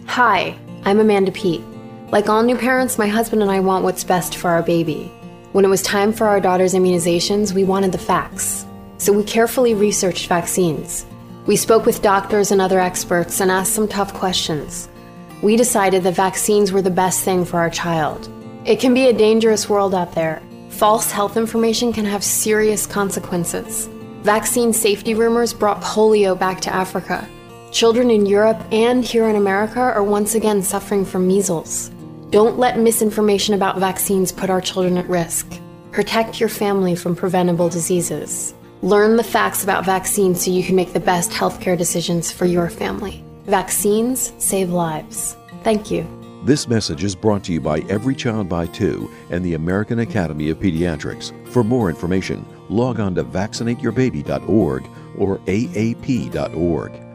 Hi, I'm Amanda Peet. Like all new parents, my husband and I want what's best for our baby. When it was time for our daughter's immunizations, we wanted the facts. So we carefully researched vaccines. We spoke with doctors and other experts and asked some tough questions. We decided that vaccines were the best thing for our child. It can be a dangerous world out there. False health information can have serious consequences. Vaccine safety rumors brought polio back to Africa. Children in Europe and here in America are once again suffering from measles. Don't let misinformation about vaccines put our children at risk. Protect your family from preventable diseases. Learn the facts about vaccines so you can make the best healthcare decisions for your family. Vaccines save lives. Thank you. This message is brought to you by Every Child by Two and the American Academy of Pediatrics. For more information, log on to vaccinateyourbaby.org or aap.org.